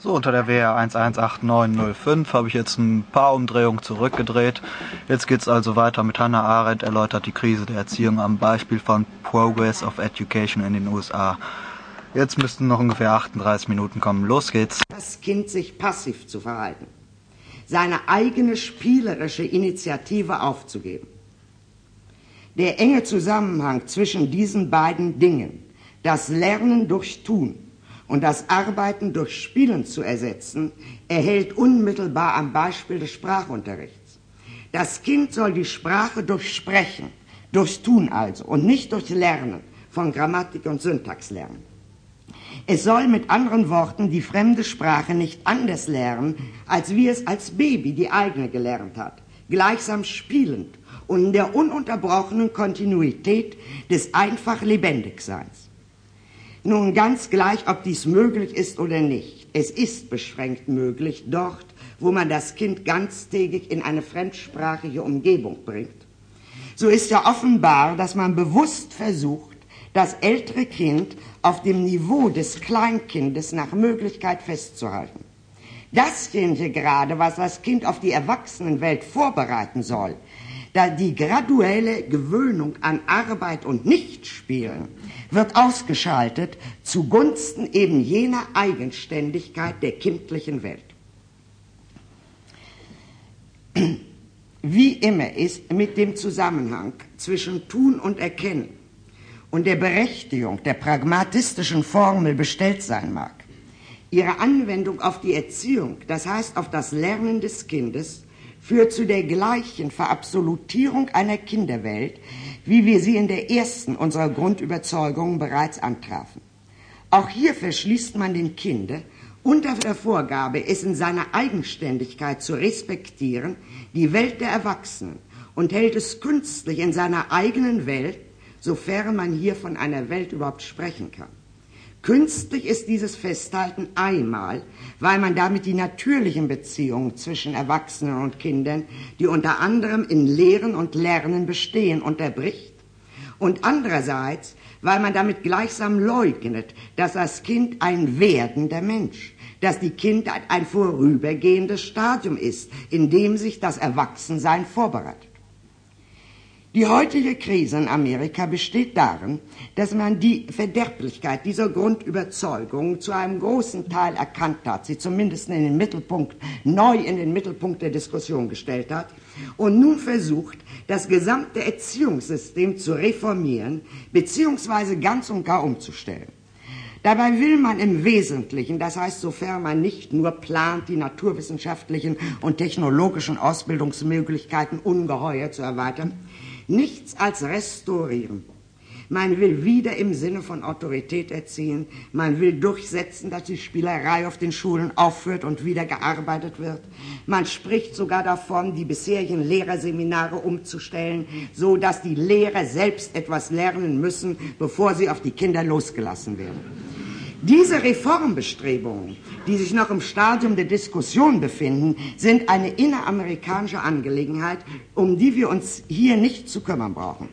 So, unter der WR 118905 habe ich jetzt ein paar Umdrehungen zurückgedreht. Jetzt geht's also weiter mit Hannah Arendt, erläutert die Krise der Erziehung am Beispiel von Progress of Education in den USA. Jetzt müssten noch ungefähr 38 Minuten kommen. Los geht's. Das Kind sich passiv zu verhalten, seine eigene spielerische Initiative aufzugeben. Der enge Zusammenhang zwischen diesen beiden Dingen, das Lernen durch Tun und das Arbeiten durch Spielen zu ersetzen, erhält unmittelbar am Beispiel des Sprachunterrichts. Das Kind soll die Sprache durch Sprechen, durch Tun also, und nicht durch Lernen von Grammatik und Syntax lernen. Es soll mit anderen Worten die fremde Sprache nicht anders lernen, als wie es als Baby die eigene gelernt hat, gleichsam spielend und in der ununterbrochenen Kontinuität des einfach Lebendigseins. Nun ganz gleich, ob dies möglich ist oder nicht. Es ist beschränkt möglich dort, wo man das Kind ganztägig in eine fremdsprachige Umgebung bringt. So ist ja offenbar, dass man bewusst versucht, das ältere Kind auf dem Niveau des Kleinkindes nach Möglichkeit festzuhalten. Dasjenige gerade, was das Kind auf die Erwachsenenwelt vorbereiten soll, da die graduelle Gewöhnung an Arbeit und Nichtspielen, wird ausgeschaltet zugunsten eben jener Eigenständigkeit der kindlichen Welt. Wie immer ist mit dem Zusammenhang zwischen Tun und Erkennen und der Berechtigung der pragmatistischen Formel bestellt sein mag, ihre Anwendung auf die Erziehung, das heißt auf das Lernen des Kindes, führt zu der gleichen Verabsolutierung einer Kinderwelt, wie wir sie in der ersten unserer Grundüberzeugungen bereits antrafen. Auch hier verschließt man dem Kinde unter der Vorgabe, es in seiner Eigenständigkeit zu respektieren, die Welt der Erwachsenen und hält es künstlich in seiner eigenen Welt, sofern man hier von einer Welt überhaupt sprechen kann. Künstlich ist dieses Festhalten einmal, weil man damit die natürlichen Beziehungen zwischen Erwachsenen und Kindern, die unter anderem in Lehren und Lernen bestehen, unterbricht, und andererseits, weil man damit gleichsam leugnet, dass das Kind ein werdender Mensch, dass die Kindheit ein vorübergehendes Stadium ist, in dem sich das Erwachsensein vorbereitet. Die heutige Krise in Amerika besteht darin, dass man die Verderblichkeit dieser Grundüberzeugung zu einem großen Teil erkannt hat, sie zumindest neu in den Mittelpunkt der Diskussion gestellt hat und nun versucht, das gesamte Erziehungssystem zu reformieren bzw. ganz und gar umzustellen. Dabei will man im Wesentlichen, das heißt, sofern man nicht nur plant, die naturwissenschaftlichen und technologischen Ausbildungsmöglichkeiten ungeheuer zu erweitern, nichts als restaurieren. Man will wieder im Sinne von Autorität erziehen, man will durchsetzen, dass die Spielerei auf den Schulen aufhört und wieder gearbeitet wird. Man spricht sogar davon, die bisherigen Lehrerseminare umzustellen, so dass die Lehrer selbst etwas lernen müssen, bevor sie auf die Kinder losgelassen werden. Diese Reformbestrebungen, die sich noch im Stadium der Diskussion befinden, sind eine inneramerikanische Angelegenheit, um die wir uns hier nicht zu kümmern brauchen.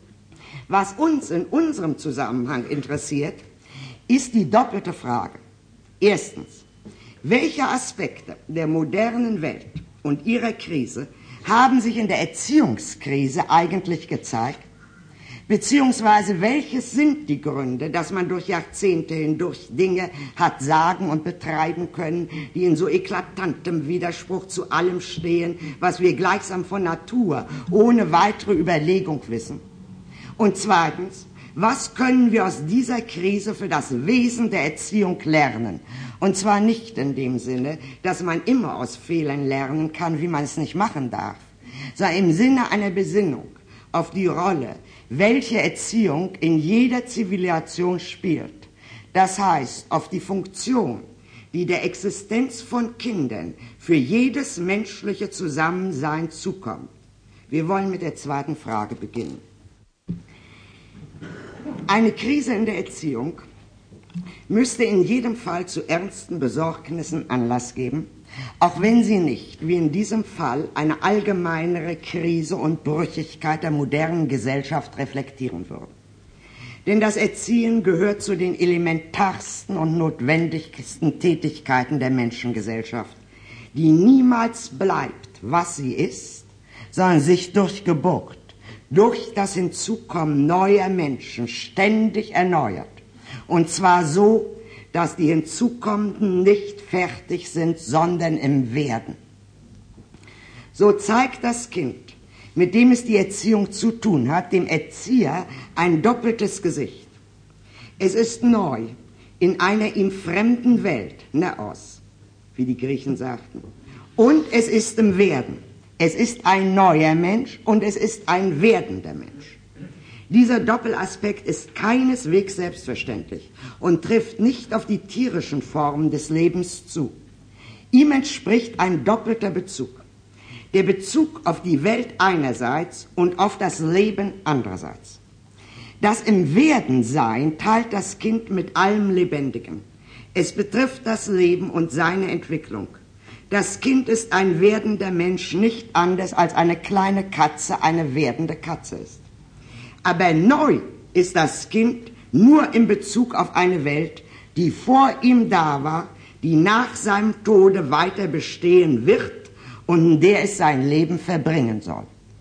Was uns in unserem Zusammenhang interessiert, ist die doppelte Frage. Erstens, welche Aspekte der modernen Welt und ihrer Krise haben sich in der Erziehungskrise eigentlich gezeigt? Beziehungsweise welches sind die Gründe, dass man durch Jahrzehnte hindurch Dinge hat sagen und betreiben können, die in so eklatantem Widerspruch zu allem stehen, was wir gleichsam von Natur ohne weitere Überlegung wissen? Und zweitens, was können wir aus dieser Krise für das Wesen der Erziehung lernen? Und zwar nicht in dem Sinne, dass man immer aus Fehlern lernen kann, wie man es nicht machen darf, sondern im Sinne einer Besinnung auf die Rolle, welche Erziehung in jeder Zivilisation spielt. Das heißt, auf die Funktion, die der Existenz von Kindern für jedes menschliche Zusammensein zukommt. Wir wollen mit der zweiten Frage beginnen. Eine Krise in der Erziehung müsste in jedem Fall zu ernsten Besorgnissen Anlass geben, auch wenn sie nicht, wie in diesem Fall, eine allgemeinere Krise und Brüchigkeit der modernen Gesellschaft reflektieren würde. Denn das Erziehen gehört zu den elementarsten und notwendigsten Tätigkeiten der Menschengesellschaft, die niemals bleibt, was sie ist, sondern sich durch Geburt, durch das Hinzukommen neuer Menschen ständig erneuert. Und zwar so, dass die Hinzukommenden nicht fertig sind, sondern im Werden. So zeigt das Kind, mit dem es die Erziehung zu tun hat, dem Erzieher ein doppeltes Gesicht. Es ist neu in einer ihm fremden Welt, Naos, wie die Griechen sagten. Und es ist im Werden. Es ist ein neuer Mensch und es ist ein werdender Mensch. Dieser Doppelaspekt ist keineswegs selbstverständlich und trifft nicht auf die tierischen Formen des Lebens zu. Ihm entspricht ein doppelter Bezug. Der Bezug auf die Welt einerseits und auf das Leben andererseits. Das im Werdensein teilt das Kind mit allem Lebendigen. Es betrifft das Leben und seine Entwicklung. Das Kind ist ein werdender Mensch, nicht anders als eine kleine Katze eine werdende Katze ist. Aber neu ist das Kind nur in Bezug auf eine Welt, die vor ihm da war, die nach seinem Tode weiter bestehen wird und in der es sein Leben verbringen soll.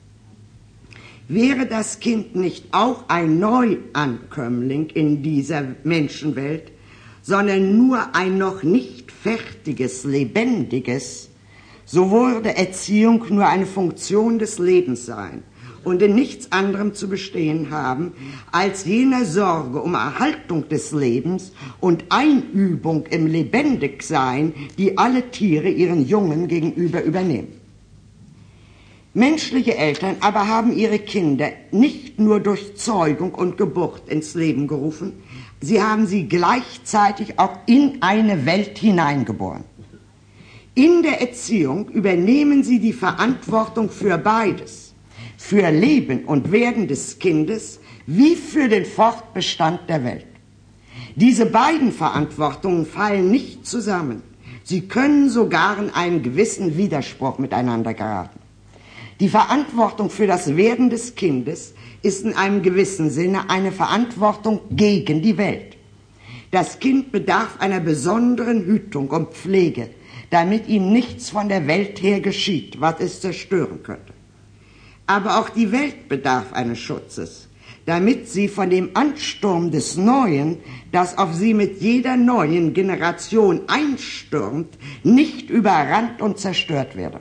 Wäre das Kind nicht auch ein Neuankömmling in dieser Menschenwelt, sondern nur ein noch nicht fertiges, lebendiges, so würde Erziehung nur eine Funktion des Lebens sein und in nichts anderem zu bestehen haben, als jener Sorge um Erhaltung des Lebens und Einübung im Lebendigsein, die alle Tiere ihren Jungen gegenüber übernehmen. Menschliche Eltern aber haben ihre Kinder nicht nur durch Zeugung und Geburt ins Leben gerufen, sie haben sie gleichzeitig auch in eine Welt hineingeboren. In der Erziehung übernehmen sie die Verantwortung für beides, für Leben und Werden des Kindes wie für den Fortbestand der Welt. Diese beiden Verantwortungen fallen nicht zusammen. Sie können sogar in einen gewissen Widerspruch miteinander geraten. Die Verantwortung für das Werden des Kindes ist in einem gewissen Sinne eine Verantwortung gegen die Welt. Das Kind bedarf einer besonderen Hütung und Pflege, damit ihm nichts von der Welt her geschieht, was es zerstören könnte. Aber auch die Welt bedarf eines Schutzes, damit sie von dem Ansturm des Neuen, das auf sie mit jeder neuen Generation einstürmt, nicht überrannt und zerstört werde.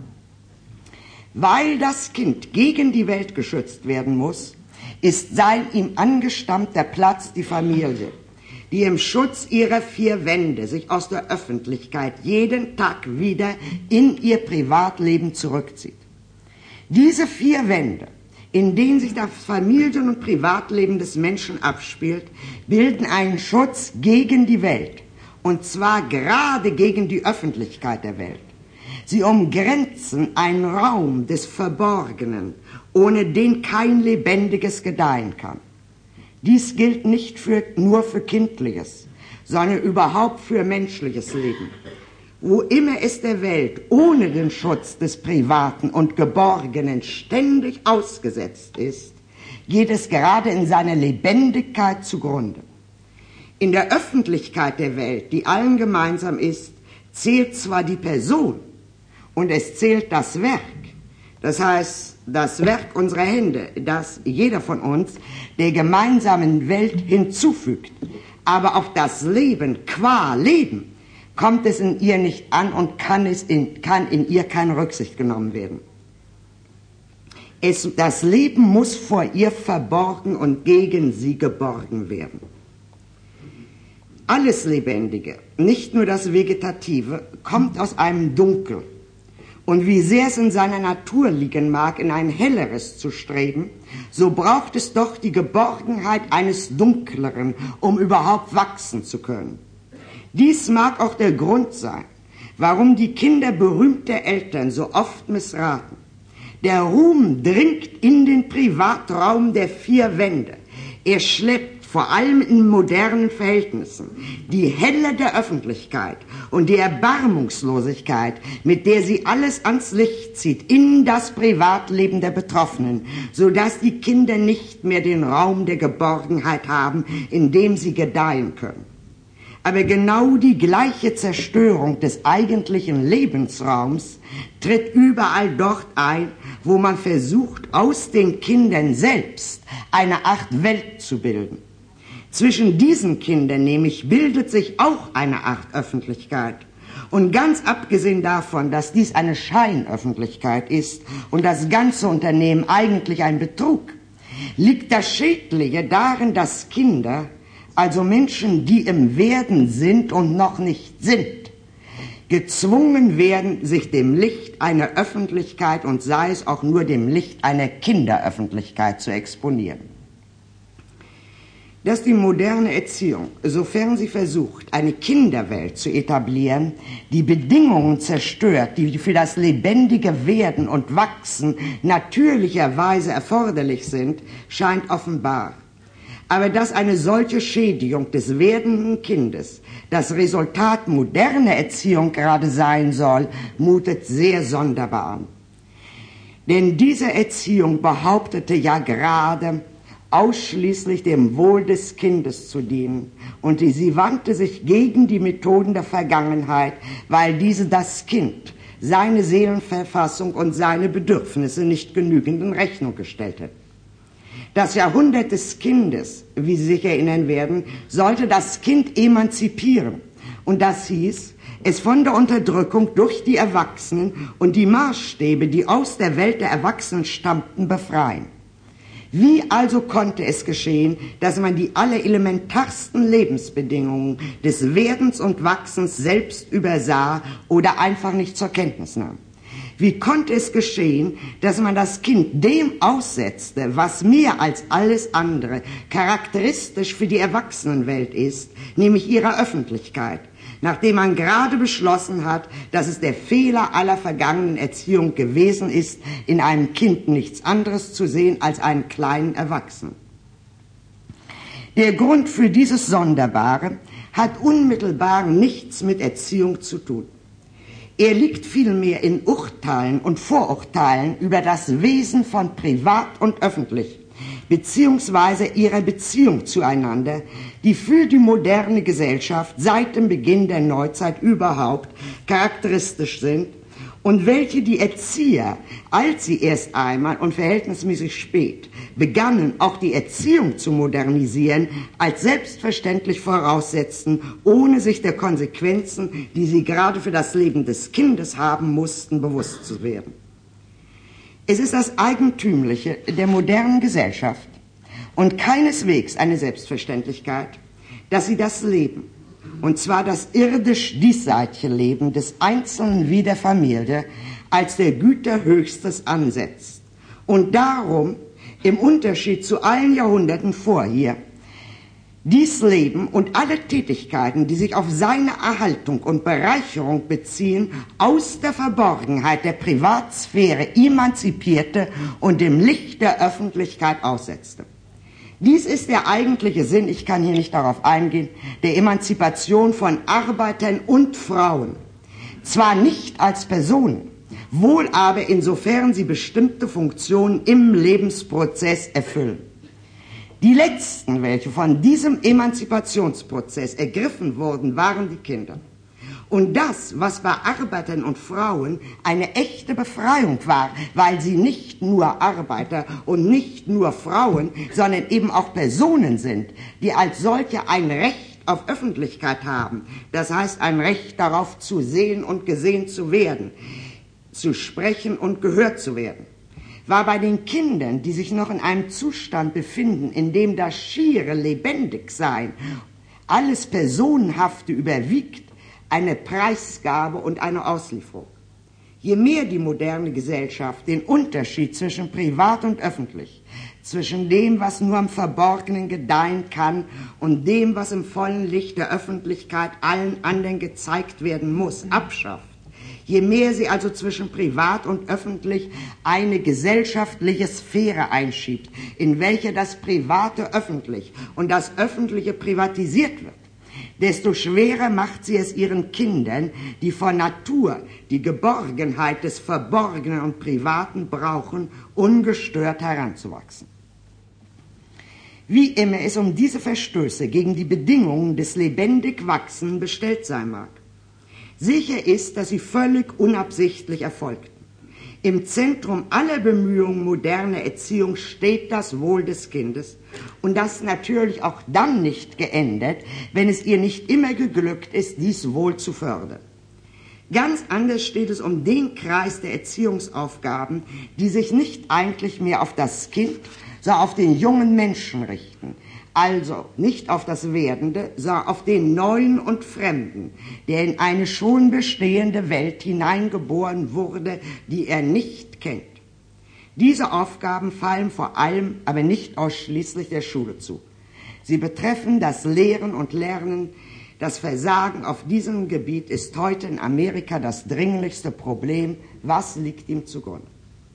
Weil das Kind gegen die Welt geschützt werden muss, ist sein ihm angestammter Platz die Familie, die im Schutz ihrer vier Wände sich aus der Öffentlichkeit jeden Tag wieder in ihr Privatleben zurückzieht. Diese vier Wände, in denen sich das Familien- und Privatleben des Menschen abspielt, bilden einen Schutz gegen die Welt, und zwar gerade gegen die Öffentlichkeit der Welt. Sie umgrenzen einen Raum des Verborgenen, ohne den kein Lebendiges gedeihen kann. Dies gilt nicht nur für kindliches, sondern überhaupt für menschliches Leben. Wo immer es der Welt ohne den Schutz des Privaten und Geborgenen ständig ausgesetzt ist, geht es gerade in seiner Lebendigkeit zugrunde. In der Öffentlichkeit der Welt, die allen gemeinsam ist, zählt zwar die Person, und es zählt das Werk, das heißt das Werk unserer Hände, das jeder von uns der gemeinsamen Welt hinzufügt. Aber auf das Leben qua Leben kommt es in ihr nicht an und kann in ihr keine Rücksicht genommen werden. Das Leben muss vor ihr verborgen und gegen sie geborgen werden. Alles Lebendige, nicht nur das Vegetative, kommt aus einem Dunkel. Und wie sehr es in seiner Natur liegen mag, in ein helleres zu streben, so braucht es doch die Geborgenheit eines Dunkleren, um überhaupt wachsen zu können. Dies mag auch der Grund sein, warum die Kinder berühmter Eltern so oft missraten. Der Ruhm dringt in den Privatraum der vier Wände. Er schleppt vor allem in modernen Verhältnissen, die Helle der Öffentlichkeit und die Erbarmungslosigkeit, mit der sie alles ans Licht zieht, in das Privatleben der Betroffenen, sodass die Kinder nicht mehr den Raum der Geborgenheit haben, in dem sie gedeihen können. Aber genau die gleiche Zerstörung des eigentlichen Lebensraums tritt überall dort ein, wo man versucht, aus den Kindern selbst eine Art Welt zu bilden. Zwischen diesen Kindern nämlich bildet sich auch eine Art Öffentlichkeit. Und ganz abgesehen davon, dass dies eine Scheinöffentlichkeit ist und das ganze Unternehmen eigentlich ein Betrug, liegt das Schädliche darin, dass Kinder, also Menschen, die im Werden sind und noch nicht sind, gezwungen werden, sich dem Licht einer Öffentlichkeit und sei es auch nur dem Licht einer Kinderöffentlichkeit zu exponieren. Dass die moderne Erziehung, sofern sie versucht, eine Kinderwelt zu etablieren, die Bedingungen zerstört, die für das lebendige Werden und Wachsen natürlicherweise erforderlich sind, scheint offenbar. Aber dass eine solche Schädigung des werdenden Kindes das Resultat moderner Erziehung gerade sein soll, mutet sehr sonderbar an. Denn diese Erziehung behauptete ja gerade, ausschließlich dem Wohl des Kindes zu dienen. Und sie wandte sich gegen die Methoden der Vergangenheit, weil diese das Kind, seine Seelenverfassung und seine Bedürfnisse nicht genügend in Rechnung gestellt hat. Das Jahrhundert des Kindes, wie Sie sich erinnern werden, sollte das Kind emanzipieren. Und das hieß, es von der Unterdrückung durch die Erwachsenen und die Maßstäbe, die aus der Welt der Erwachsenen stammten, befreien. Wie also konnte es geschehen, dass man die allerelementarsten Lebensbedingungen des Werdens und Wachsens selbst übersah oder einfach nicht zur Kenntnis nahm? Wie konnte es geschehen, dass man das Kind dem aussetzte, was mehr als alles andere charakteristisch für die Erwachsenenwelt ist, nämlich ihrer Öffentlichkeit, nachdem man gerade beschlossen hat, dass es der Fehler aller vergangenen Erziehung gewesen ist, in einem Kind nichts anderes zu sehen als einen kleinen Erwachsenen. Der Grund für dieses Sonderbare hat unmittelbar nichts mit Erziehung zu tun. Er liegt vielmehr in Urteilen und Vorurteilen über das Wesen von privat und öffentlich, beziehungsweise ihrer Beziehung zueinander, die für die moderne Gesellschaft seit dem Beginn der Neuzeit überhaupt charakteristisch sind und welche die Erzieher, als sie erst einmal und verhältnismäßig spät begannen, auch die Erziehung zu modernisieren, als selbstverständlich voraussetzten, ohne sich der Konsequenzen, die sie gerade für das Leben des Kindes haben mussten, bewusst zu werden. Es ist das Eigentümliche der modernen Gesellschaft und keineswegs eine Selbstverständlichkeit, dass sie das Leben, und zwar das irdisch-diesseitige Leben des Einzelnen wie der Familie, als der Güter Höchstes ansetzt und darum im Unterschied zu allen Jahrhunderten vorher dies Leben und alle Tätigkeiten, die sich auf seine Erhaltung und Bereicherung beziehen, aus der Verborgenheit der Privatsphäre emanzipierte und dem Licht der Öffentlichkeit aussetzte. Dies ist der eigentliche Sinn, ich kann hier nicht darauf eingehen, der Emanzipation von Arbeitern und Frauen. Zwar nicht als Personen, wohl aber insofern sie bestimmte Funktionen im Lebensprozess erfüllen. Die letzten, welche von diesem Emanzipationsprozess ergriffen wurden, waren die Kinder. Und das, was bei Arbeitern und Frauen eine echte Befreiung war, weil sie nicht nur Arbeiter und nicht nur Frauen, sondern eben auch Personen sind, die als solche ein Recht auf Öffentlichkeit haben, das heißt ein Recht darauf zu sehen und gesehen zu werden, zu sprechen und gehört zu werden, war bei den Kindern, die sich noch in einem Zustand befinden, in dem das schiere Lebendigsein, alles Personenhafte überwiegt, eine Preisgabe und eine Auslieferung. Je mehr die moderne Gesellschaft den Unterschied zwischen privat und öffentlich, zwischen dem, was nur im Verborgenen gedeihen kann und dem, was im vollen Licht der Öffentlichkeit allen anderen gezeigt werden muss, abschafft, Je mehr sie also zwischen privat und öffentlich eine gesellschaftliche Sphäre einschiebt, in welcher das Private öffentlich und das Öffentliche privatisiert wird, desto schwerer macht sie es ihren Kindern, die von Natur die Geborgenheit des Verborgenen und Privaten brauchen, ungestört heranzuwachsen. Wie immer es um diese Verstöße gegen die Bedingungen des lebendig Wachsens bestellt sein mag, sicher ist, dass sie völlig unabsichtlich erfolgten. Im Zentrum aller Bemühungen moderner Erziehung steht das Wohl des Kindes und das natürlich auch dann nicht geändert, wenn es ihr nicht immer geglückt ist, dies Wohl zu fördern. Ganz anders steht es um den Kreis der Erziehungsaufgaben, die sich nicht eigentlich mehr auf das Kind, sondern auf den jungen Menschen richten. Also nicht auf das Werdende, sondern auf den Neuen und Fremden, der in eine schon bestehende Welt hineingeboren wurde, die er nicht kennt. Diese Aufgaben fallen vor allem, aber nicht ausschließlich der Schule zu. Sie betreffen das Lehren und Lernen. Das Versagen auf diesem Gebiet ist heute in Amerika das dringlichste Problem. Was liegt ihm zugrunde?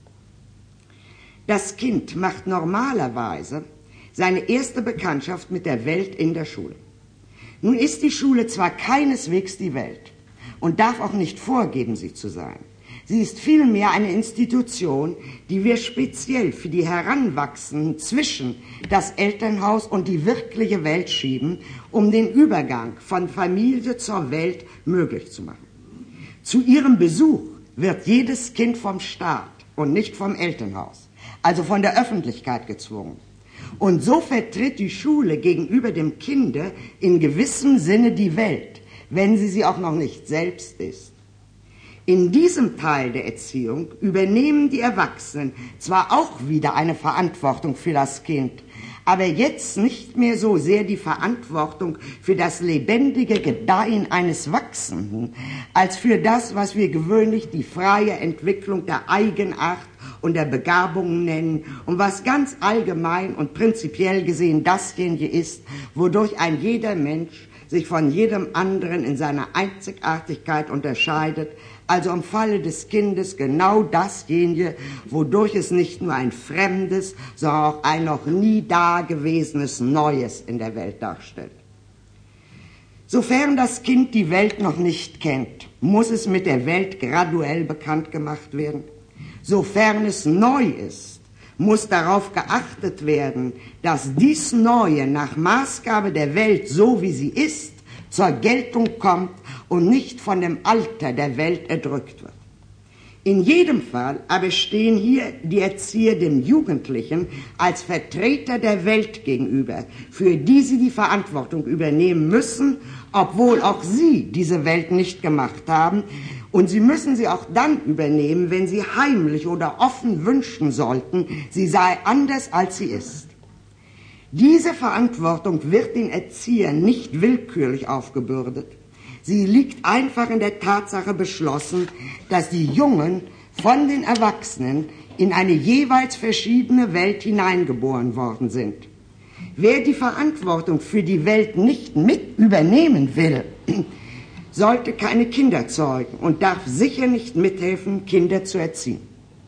Das Kind macht normalerweise seine erste Bekanntschaft mit der Welt in der Schule. Nun ist die Schule zwar keineswegs die Welt und darf auch nicht vorgeben, sie zu sein. Sie ist vielmehr eine Institution, die wir speziell für die Heranwachsenden zwischen das Elternhaus und die wirkliche Welt schieben, um den Übergang von Familie zur Welt möglich zu machen. Zu ihrem Besuch wird jedes Kind vom Staat und nicht vom Elternhaus, also von der Öffentlichkeit gezwungen. Und so vertritt die Schule gegenüber dem Kinde in gewissem Sinne die Welt, wenn sie auch noch nicht selbst ist. In diesem Teil der Erziehung übernehmen die Erwachsenen zwar auch wieder eine Verantwortung für das Kind, aber jetzt nicht mehr so sehr die Verantwortung für das lebendige Gedeihen eines Wachsenden, als für das, was wir gewöhnlich die freie Entwicklung der Eigenart und der Begabungen nennen und was ganz allgemein und prinzipiell gesehen dasjenige ist, wodurch ein jeder Mensch sich von jedem anderen in seiner Einzigartigkeit unterscheidet, also im Falle des Kindes genau dasjenige, wodurch es nicht nur ein fremdes, sondern auch ein noch nie dagewesenes Neues in der Welt darstellt. Sofern das Kind die Welt noch nicht kennt, muss es mit der Welt graduell bekannt gemacht werden. Sofern es neu ist, muss darauf geachtet werden, dass dies Neue nach Maßgabe der Welt, so wie sie ist, zur Geltung kommt und nicht von dem Alter der Welt erdrückt wird. In jedem Fall aber stehen hier die Erzieher dem Jugendlichen als Vertreter der Welt gegenüber, für die sie die Verantwortung übernehmen müssen, obwohl auch sie diese Welt nicht gemacht haben. Und sie müssen sie auch dann übernehmen, wenn sie heimlich oder offen wünschen sollten, sie sei anders, als sie ist. Diese Verantwortung wird den Erziehern nicht willkürlich aufgebürdet. Sie liegt einfach in der Tatsache beschlossen, dass die Jungen von den Erwachsenen in eine jeweils verschiedene Welt hineingeboren worden sind. Wer die Verantwortung für die Welt nicht mit übernehmen will, sollte keine Kinder zeugen und darf sicher nicht mithelfen, Kinder zu erziehen.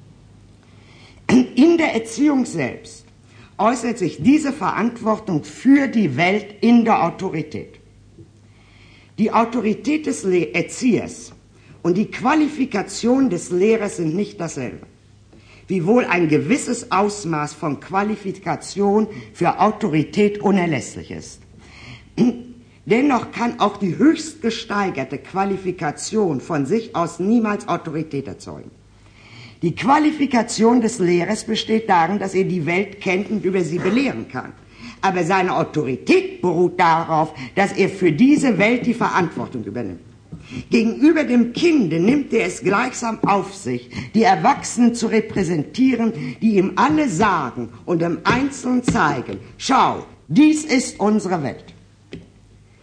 In der Erziehung selbst äußert sich diese Verantwortung für die Welt in der Autorität. Die Autorität des Erziehers und die Qualifikation des Lehrers sind nicht dasselbe. Wiewohl ein gewisses Ausmaß von Qualifikation für Autorität unerlässlich ist. Dennoch kann auch die höchst gesteigerte Qualifikation von sich aus niemals Autorität erzeugen. Die Qualifikation des Lehrers besteht darin, dass er die Welt kennt und über sie belehren kann. Aber seine Autorität beruht darauf, dass er für diese Welt die Verantwortung übernimmt. Gegenüber dem Kinde nimmt er es gleichsam auf sich, die Erwachsenen zu repräsentieren, die ihm alle sagen und im Einzelnen zeigen: Schau, dies ist unsere Welt.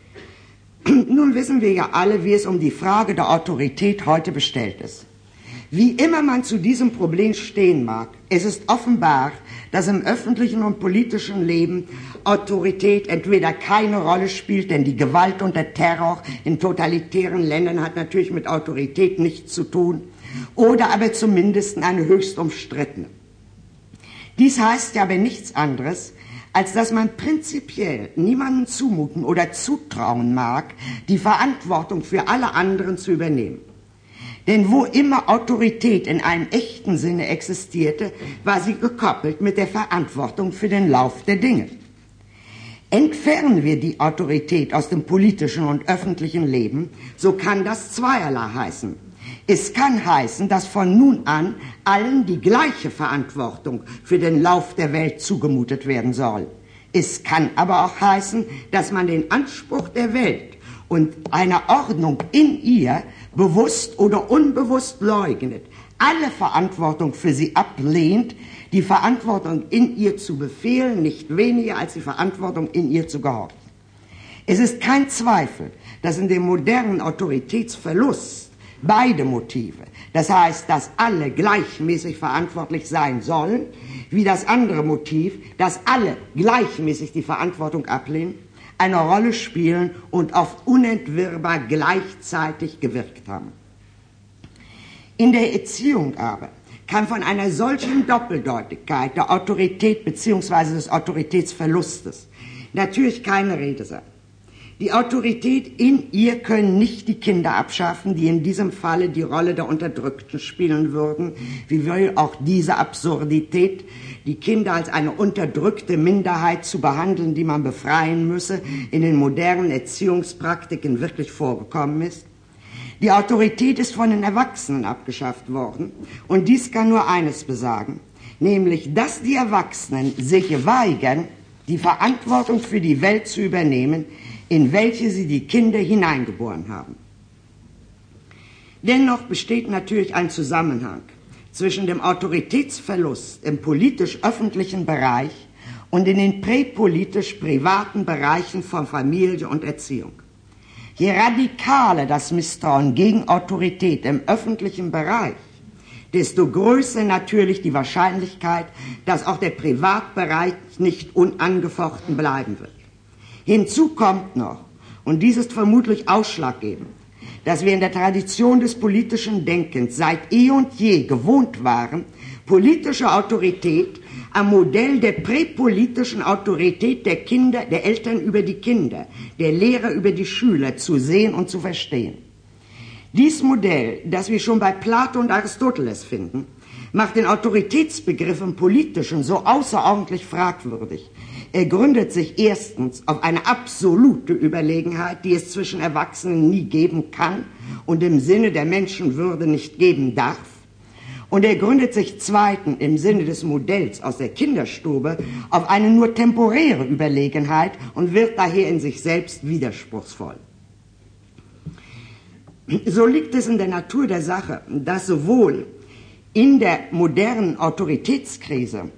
Nun wissen wir ja alle, wie es um die Frage der Autorität heute bestellt ist. Wie immer man zu diesem Problem stehen mag, es ist offenbar, dass im öffentlichen und politischen Leben Autorität entweder keine Rolle spielt, denn die Gewalt und der Terror in totalitären Ländern hat natürlich mit Autorität nichts zu tun, oder aber zumindest eine höchst umstrittene. Dies heißt ja aber nichts anderes, als dass man prinzipiell niemandem zumuten oder zutrauen mag, die Verantwortung für alle anderen zu übernehmen. Denn wo immer Autorität in einem echten Sinne existierte, war sie gekoppelt mit der Verantwortung für den Lauf der Dinge. Entfernen wir die Autorität aus dem politischen und öffentlichen Leben, so kann das zweierlei heißen. Es kann heißen, dass von nun an allen die gleiche Verantwortung für den Lauf der Welt zugemutet werden soll. Es kann aber auch heißen, dass man den Anspruch der Welt und einer Ordnung in ihr bewusst oder unbewusst leugnet, alle Verantwortung für sie ablehnt, die Verantwortung in ihr zu befehlen, nicht weniger als die Verantwortung in ihr zu gehorchen. Es ist kein Zweifel, dass in dem modernen Autoritätsverlust beide Motive, das heißt, dass alle gleichmäßig verantwortlich sein sollen, wie das andere Motiv, dass alle gleichmäßig die Verantwortung ablehnen, eine Rolle spielen und oft unentwirrbar gleichzeitig gewirkt haben. In der Erziehung aber kann von einer solchen Doppeldeutigkeit der Autorität bzw. des Autoritätsverlustes natürlich keine Rede sein. Die Autorität in ihr können nicht die Kinder abschaffen, die in diesem Falle die Rolle der Unterdrückten spielen würden, wie will auch diese Absurdität, die Kinder als eine unterdrückte Minderheit zu behandeln, die man befreien müsse, in den modernen Erziehungspraktiken wirklich vorgekommen ist. Die Autorität ist von den Erwachsenen abgeschafft worden und dies kann nur eines besagen, nämlich, dass die Erwachsenen sich weigern, die Verantwortung für die Welt zu übernehmen, in welche sie die Kinder hineingeboren haben. Dennoch besteht natürlich ein Zusammenhang zwischen dem Autoritätsverlust im politisch-öffentlichen Bereich und in den präpolitisch-privaten Bereichen von Familie und Erziehung. Je radikaler das Misstrauen gegen Autorität im öffentlichen Bereich, desto größer natürlich die Wahrscheinlichkeit, dass auch der Privatbereich nicht unangefochten bleiben wird. Hinzu kommt noch, und dies ist vermutlich ausschlaggebend, dass wir in der Tradition des politischen Denkens seit eh und je gewohnt waren, politische Autorität am Modell der präpolitischen Autorität der Kinder, der Eltern über die Kinder, der Lehrer über die Schüler zu sehen und zu verstehen. Dies Modell, das wir schon bei Plato und Aristoteles finden, macht den Autoritätsbegriff im Politischen so außerordentlich fragwürdig. Er gründet sich erstens auf eine absolute Überlegenheit, die es zwischen Erwachsenen nie geben kann und im Sinne der Menschenwürde nicht geben darf. Und er gründet sich zweitens im Sinne des Modells aus der Kinderstube auf eine nur temporäre Überlegenheit und wird daher in sich selbst widerspruchsvoll. So liegt es in der Natur der Sache, dass sowohl in der modernen Autoritätskrise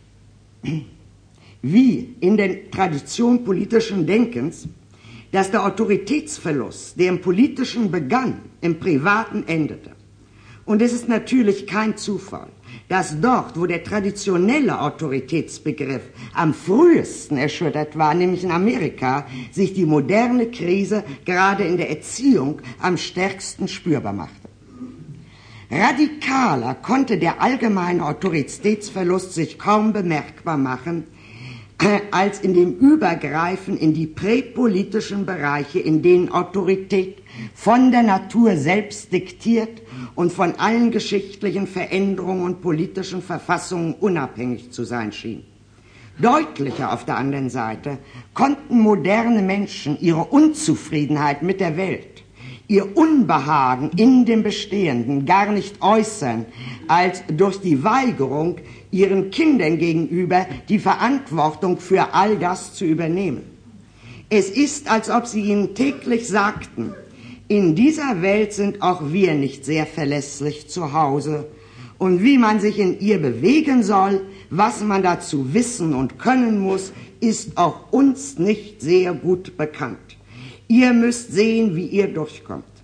wie in der Tradition politischen Denkens, dass der Autoritätsverlust, der im Politischen begann, im Privaten endete. Und es ist natürlich kein Zufall, dass dort, wo der traditionelle Autoritätsbegriff am frühesten erschüttert war, nämlich in Amerika, sich die moderne Krise gerade in der Erziehung am stärksten spürbar machte. Radikaler konnte der allgemeine Autoritätsverlust sich kaum bemerkbar machen, als in dem Übergreifen in die präpolitischen Bereiche, in denen Autorität von der Natur selbst diktiert und von allen geschichtlichen Veränderungen und politischen Verfassungen unabhängig zu sein schien. Deutlicher auf der anderen Seite konnten moderne Menschen ihre Unzufriedenheit mit der Welt, ihr Unbehagen in dem Bestehenden gar nicht äußern, als durch die Weigerung, ihren Kindern gegenüber die Verantwortung für all das zu übernehmen. Es ist, als ob sie ihnen täglich sagten, in dieser Welt sind auch wir nicht sehr verlässlich zu Hause, und wie man sich in ihr bewegen soll, was man dazu wissen und können muss, ist auch uns nicht sehr gut bekannt. Ihr müsst sehen, wie ihr durchkommt.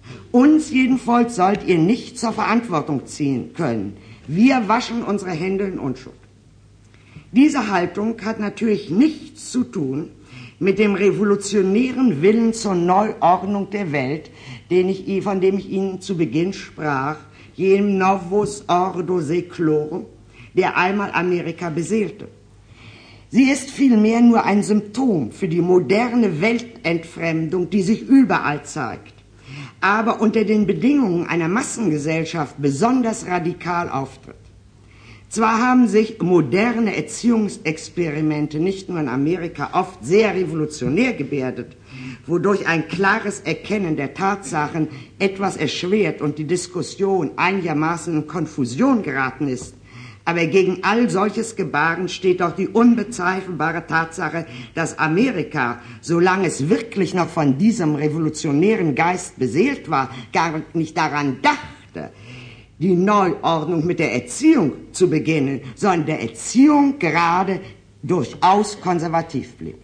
Uns jedenfalls sollt ihr nicht zur Verantwortung ziehen können. Wir waschen unsere Hände in Unschuld. Diese Haltung hat natürlich nichts zu tun mit dem revolutionären Willen zur Neuordnung der Welt, von dem ich Ihnen zu Beginn sprach, jenem Novus Ordo Seclorum, der einmal Amerika beseelte. Sie ist vielmehr nur ein Symptom für die moderne Weltentfremdung, die sich überall zeigt, aber unter den Bedingungen einer Massengesellschaft besonders radikal auftritt. Zwar haben sich moderne Erziehungsexperimente nicht nur in Amerika oft sehr revolutionär gebärdet, wodurch ein klares Erkennen der Tatsachen etwas erschwert und die Diskussion einigermaßen in Konfusion geraten ist, aber gegen all solches Gebaren steht doch die unbezweifelbare Tatsache, dass Amerika, solange es wirklich noch von diesem revolutionären Geist beseelt war, gar nicht daran dachte, die Neuordnung mit der Erziehung zu beginnen, sondern der Erziehung gerade durchaus konservativ blieb.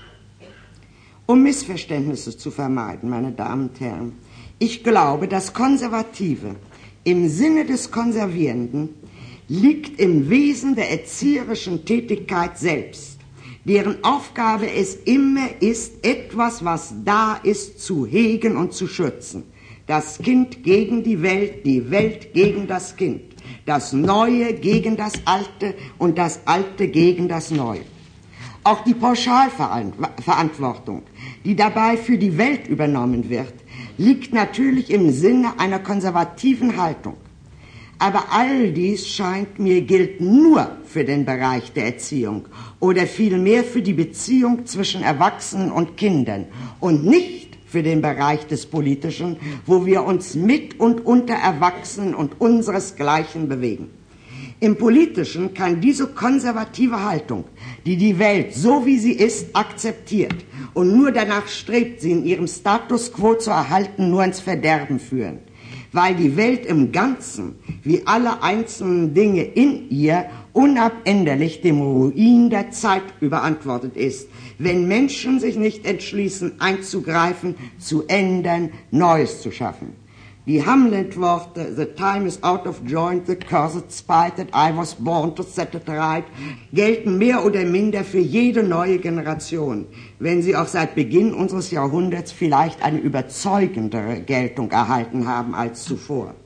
Um Missverständnisse zu vermeiden, meine Damen und Herren, ich glaube, das Konservative im Sinne des Konservierenden liegt im Wesen der erzieherischen Tätigkeit selbst, deren Aufgabe es immer ist, etwas, was da ist, zu hegen und zu schützen. Das Kind gegen die Welt gegen das Kind, das Neue gegen das Alte und das Alte gegen das Neue. Auch die Pauschalverantwortung, die dabei für die Welt übernommen wird, liegt natürlich im Sinne einer konservativen Haltung. Aber all dies scheint mir gilt nur für den Bereich der Erziehung oder vielmehr für die Beziehung zwischen Erwachsenen und Kindern und nicht für den Bereich des Politischen, wo wir uns mit und unter Erwachsenen und unseresgleichen bewegen. Im Politischen kann diese konservative Haltung, die die Welt so wie sie ist akzeptiert und nur danach strebt, sie in ihrem Status quo zu erhalten, nur ins Verderben führen, weil die Welt im Ganzen, wie alle einzelnen Dinge in ihr, unabänderlich dem Ruin der Zeit überantwortet ist, wenn Menschen sich nicht entschließen, einzugreifen, zu ändern, Neues zu schaffen. Die Hamlet-Worte, the time is out of joint, the cursed spite that I was born to set it right, gelten mehr oder minder für jede neue Generation, wenn sie auch seit Beginn unseres Jahrhunderts vielleicht eine überzeugendere Geltung erhalten haben als zuvor.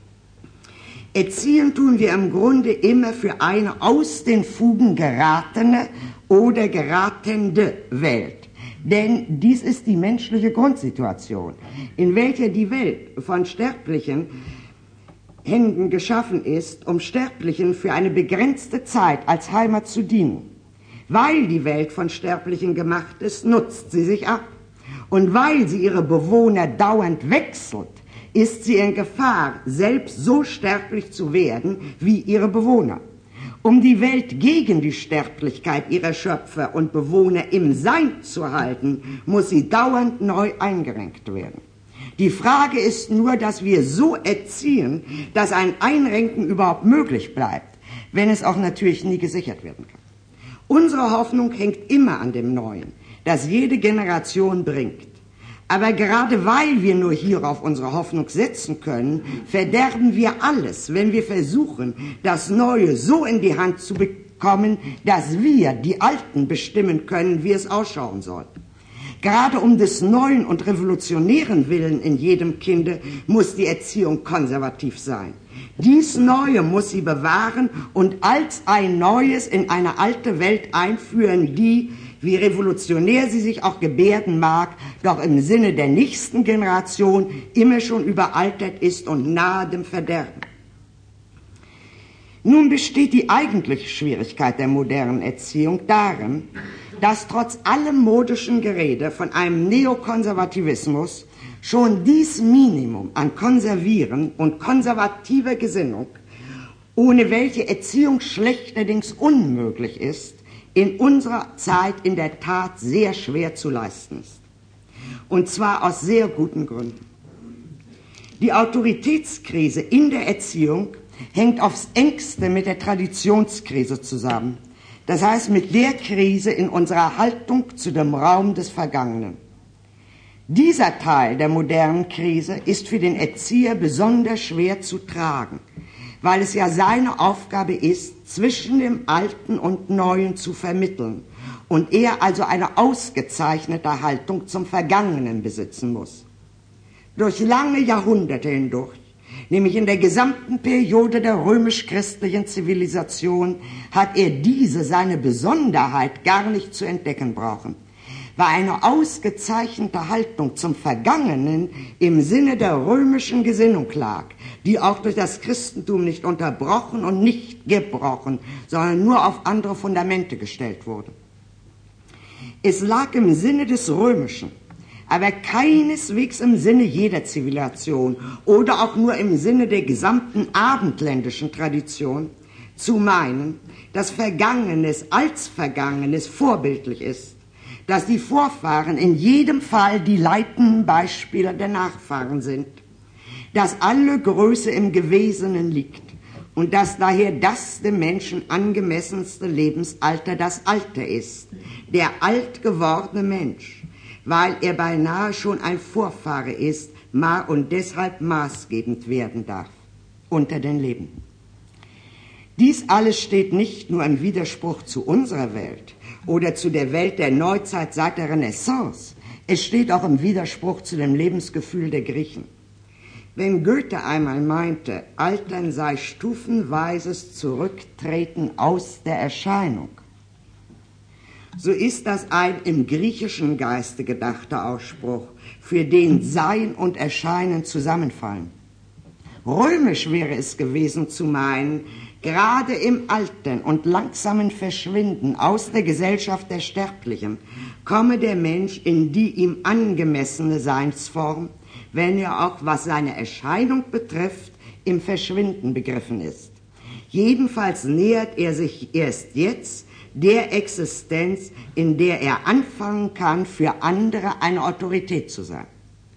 Erziehen tun wir im Grunde immer für eine aus den Fugen geratene oder geratende Welt. Denn dies ist die menschliche Grundsituation, in welcher die Welt von sterblichen Händen geschaffen ist, um Sterblichen für eine begrenzte Zeit als Heimat zu dienen. Weil die Welt von Sterblichen gemacht ist, nutzt sie sich ab. Und weil sie ihre Bewohner dauernd wechselt, ist sie in Gefahr, selbst so sterblich zu werden wie ihre Bewohner. Um die Welt gegen die Sterblichkeit ihrer Schöpfer und Bewohner im Sein zu halten, muss sie dauernd neu eingerenkt werden. Die Frage ist nur, dass wir so erziehen, dass ein Einrenken überhaupt möglich bleibt, wenn es auch natürlich nie gesichert werden kann. Unsere Hoffnung hängt immer an dem Neuen, das jede Generation bringt. Aber gerade weil wir nur hierauf unsere Hoffnung setzen können, verderben wir alles, wenn wir versuchen, das Neue so in die Hand zu bekommen, dass wir, die Alten, bestimmen können, wie es ausschauen soll. Gerade um des neuen und revolutionären Willen in jedem Kinde muss die Erziehung konservativ sein. Dies Neue muss sie bewahren und als ein Neues in eine alte Welt einführen, die, wie revolutionär sie sich auch gebärden mag, doch im Sinne der nächsten Generation immer schon überaltert ist und nahe dem Verderben. Nun besteht die eigentliche Schwierigkeit der modernen Erziehung darin, dass trotz allem modischen Gerede von einem Neokonservativismus schon dies Minimum an Konservieren und konservativer Gesinnung, ohne welche Erziehung schlechterdings unmöglich ist, in unserer Zeit in der Tat sehr schwer zu leisten ist. Und zwar aus sehr guten Gründen. Die Autoritätskrise in der Erziehung hängt aufs engste mit der Traditionskrise zusammen. Das heißt mit der Krise in unserer Haltung zu dem Raum des Vergangenen. Dieser Teil der modernen Krise ist für den Erzieher besonders schwer zu tragen, weil es ja seine Aufgabe ist, zwischen dem Alten und Neuen zu vermitteln und er also eine ausgezeichnete Haltung zum Vergangenen besitzen muss. Durch lange Jahrhunderte hindurch, nämlich in der gesamten Periode der römisch-christlichen Zivilisation, hat er diese seine Besonderheit gar nicht zu entdecken brauchen, weil eine ausgezeichnete Haltung zum Vergangenen im Sinne der römischen Gesinnung lag, die auch durch das Christentum nicht unterbrochen und nicht gebrochen, sondern nur auf andere Fundamente gestellt wurde. Es lag im Sinne des Römischen, aber keineswegs im Sinne jeder Zivilisation oder auch nur im Sinne der gesamten abendländischen Tradition, zu meinen, dass Vergangenes als Vergangenes vorbildlich ist, dass die Vorfahren in jedem Fall die leitenden Beispiele der Nachfahren sind, dass alle Größe im Gewesenen liegt und dass daher das dem Menschen angemessenste Lebensalter das Alter ist, der alt gewordene Mensch, weil er beinahe schon ein Vorfahre ist und deshalb maßgebend werden darf unter den Lebenden. Dies alles steht nicht nur im Widerspruch zu unserer Welt oder zu der Welt der Neuzeit seit der Renaissance, es steht auch im Widerspruch zu dem Lebensgefühl der Griechen. Wenn Goethe einmal meinte, Altern sei stufenweises Zurücktreten aus der Erscheinung, so ist das ein im griechischen Geiste gedachter Ausspruch, für den Sein und Erscheinen zusammenfallen. Römisch wäre es gewesen zu meinen, gerade im Altern und langsamen Verschwinden aus der Gesellschaft der Sterblichen komme der Mensch in die ihm angemessene Seinsform, wenn er auch, was seine Erscheinung betrifft, im Verschwinden begriffen ist. Jedenfalls nähert er sich erst jetzt der Existenz, in der er anfangen kann, für andere eine Autorität zu sein.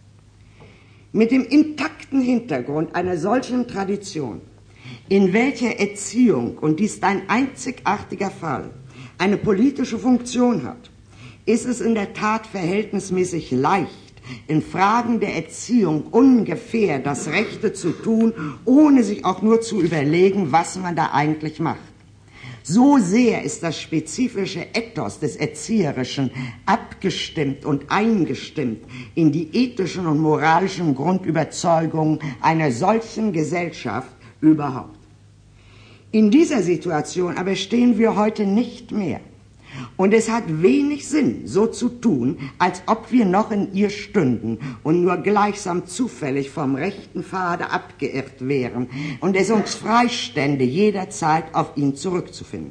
Mit dem intakten Hintergrund einer solchen Tradition, in welcher Erziehung, und dies ist ein einzigartiger Fall, eine politische Funktion hat, ist es in der Tat verhältnismäßig leicht, in Fragen der Erziehung ungefähr das Rechte zu tun, ohne sich auch nur zu überlegen, was man da eigentlich macht. So sehr ist das spezifische Ethos des Erzieherischen abgestimmt und eingestimmt in die ethischen und moralischen Grundüberzeugungen einer solchen Gesellschaft überhaupt. In dieser Situation aber stehen wir heute nicht mehr. Und es hat wenig Sinn, so zu tun, als ob wir noch in ihr stünden und nur gleichsam zufällig vom rechten Pfade abgeirrt wären und es uns freistände, jederzeit auf ihn zurückzufinden.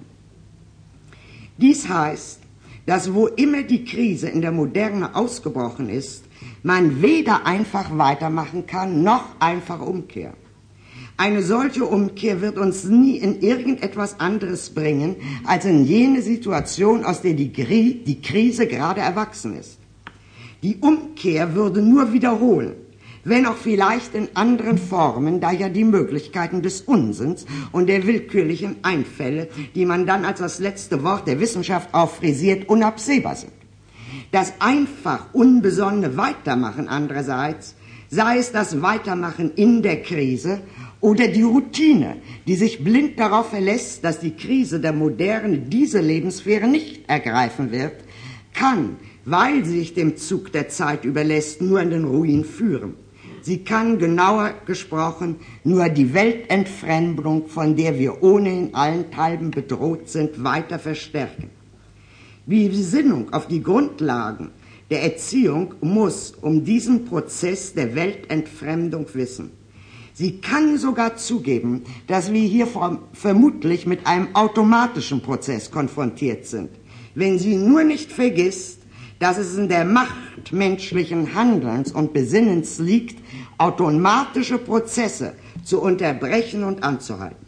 Dies heißt, dass wo immer die Krise in der Moderne ausgebrochen ist, man weder einfach weitermachen kann, noch einfach umkehren. Eine solche Umkehr wird uns nie in irgendetwas anderes bringen, als in jene Situation, aus der die Krise gerade erwachsen ist. Die Umkehr würde nur wiederholen, wenn auch vielleicht in anderen Formen, da ja die Möglichkeiten des Unsinns und der willkürlichen Einfälle, die man dann als das letzte Wort der Wissenschaft auffrisiert, unabsehbar sind. Das einfach unbesonnene Weitermachen andererseits, sei es das Weitermachen in der Krise oder die Routine, die sich blind darauf verlässt, dass die Krise der Moderne diese Lebenssphäre nicht ergreifen wird, kann, weil sie sich dem Zug der Zeit überlässt, nur in den Ruin führen. Sie kann, genauer gesprochen, nur die Weltentfremdung, von der wir ohnehin allenthalben bedroht sind, weiter verstärken. Die Besinnung auf die Grundlagen der Erziehung muss um diesen Prozess der Weltentfremdung wissen. Sie kann sogar zugeben, dass wir hier vermutlich mit einem automatischen Prozess konfrontiert sind, wenn sie nur nicht vergisst, dass es in der Macht menschlichen Handelns und Besinnens liegt, automatische Prozesse zu unterbrechen und anzuhalten.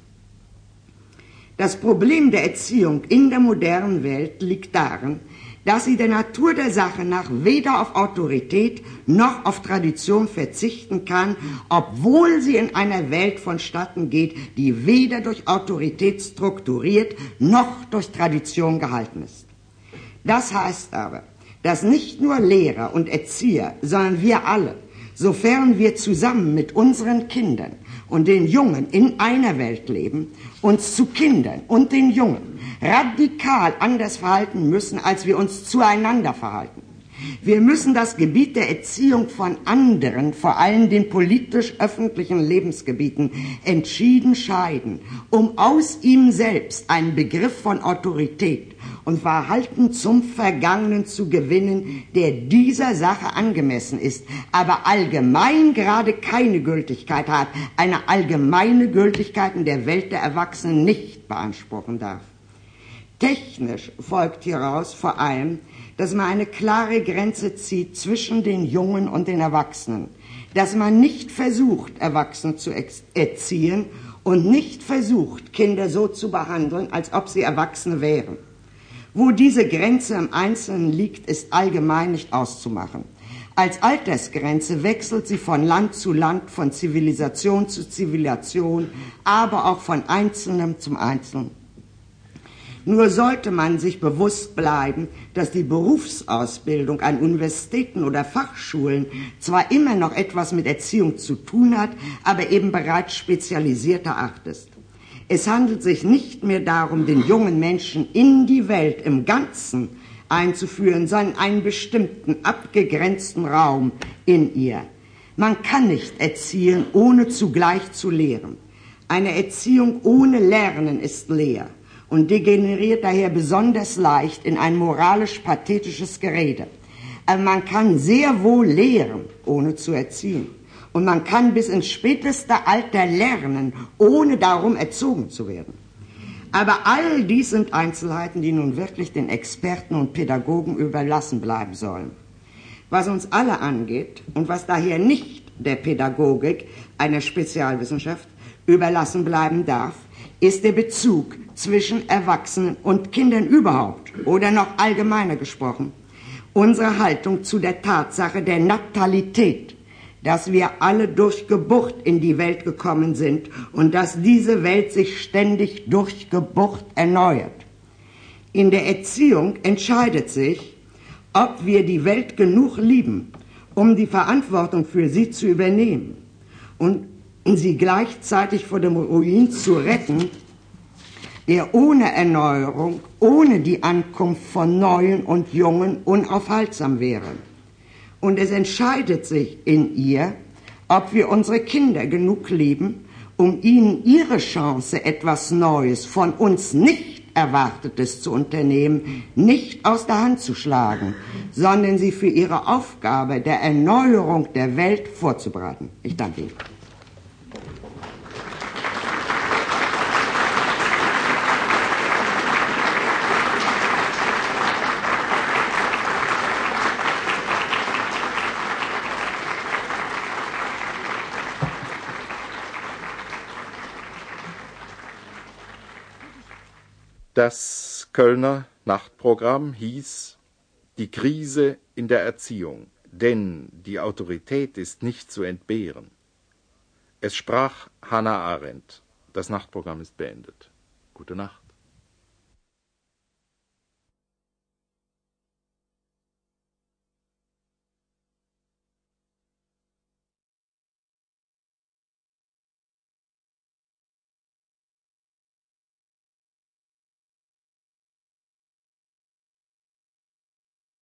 Das Problem der Erziehung in der modernen Welt liegt darin, dass sie der Natur der Sache nach weder auf Autorität noch auf Tradition verzichten kann, obwohl sie in einer Welt vonstatten geht, die weder durch Autorität strukturiert noch durch Tradition gehalten ist. Das heißt aber, dass nicht nur Lehrer und Erzieher, sondern wir alle, sofern wir zusammen mit unseren Kindern und den Jungen in einer Welt leben, uns zu Kindern und den Jungen radikal anders verhalten müssen, als wir uns zueinander verhalten. Wir müssen das Gebiet der Erziehung von anderen, vor allem den politisch-öffentlichen Lebensgebieten, entschieden scheiden, um aus ihm selbst einen Begriff von Autorität und Verhalten zum Vergangenen zu gewinnen, der dieser Sache angemessen ist, aber allgemein gerade keine Gültigkeit hat, eine allgemeine Gültigkeit in der Welt der Erwachsenen nicht beanspruchen darf. Technisch folgt hieraus vor allem, dass man eine klare Grenze zieht zwischen den Jungen und den Erwachsenen, dass man nicht versucht, Erwachsene zu erziehen und nicht versucht, Kinder so zu behandeln, als ob sie Erwachsene wären. Wo diese Grenze im Einzelnen liegt, ist allgemein nicht auszumachen. Als Altersgrenze wechselt sie von Land zu Land, von Zivilisation zu Zivilisation, aber auch von Einzelnem zum Einzelnen. Nur sollte man sich bewusst bleiben, dass die Berufsausbildung an Universitäten oder Fachschulen zwar immer noch etwas mit Erziehung zu tun hat, aber eben bereits spezialisierter Art ist. Es handelt sich nicht mehr darum, den jungen Menschen in die Welt im Ganzen einzuführen, sondern einen bestimmten, abgegrenzten Raum in ihr. Man kann nicht erziehen, ohne zugleich zu lehren. Eine Erziehung ohne Lernen ist leer und degeneriert daher besonders leicht in ein moralisch-pathetisches Gerede. Aber man kann sehr wohl lehren, ohne zu erziehen. Und man kann bis ins späteste Alter lernen, ohne darum erzogen zu werden. Aber all dies sind Einzelheiten, die nun wirklich den Experten und Pädagogen überlassen bleiben sollen. Was uns alle angeht und was daher nicht der Pädagogik, einer Spezialwissenschaft, überlassen bleiben darf, ist der Bezug zwischen Erwachsenen und Kindern überhaupt oder noch allgemeiner gesprochen, unsere Haltung zu der Tatsache der Natalität, dass wir alle durch Geburt in die Welt gekommen sind und dass diese Welt sich ständig durch Geburt erneuert. In der Erziehung entscheidet sich, ob wir die Welt genug lieben, um die Verantwortung für sie zu übernehmen und sie gleichzeitig vor dem Ruin zu retten, der ohne Erneuerung, ohne die Ankunft von Neuen und Jungen unaufhaltsam wäre. Und es entscheidet sich in ihr, ob wir unsere Kinder genug lieben, um ihnen ihre Chance, etwas Neues, von uns nicht Erwartetes zu unternehmen, nicht aus der Hand zu schlagen, sondern sie für ihre Aufgabe der Erneuerung der Welt vorzubereiten. Ich danke Ihnen. Das Kölner Nachtprogramm hieß Die Krise in der Erziehung, denn die Autorität ist nicht zu entbehren. Es sprach Hannah Arendt. Das Nachtprogramm ist beendet. Gute Nacht.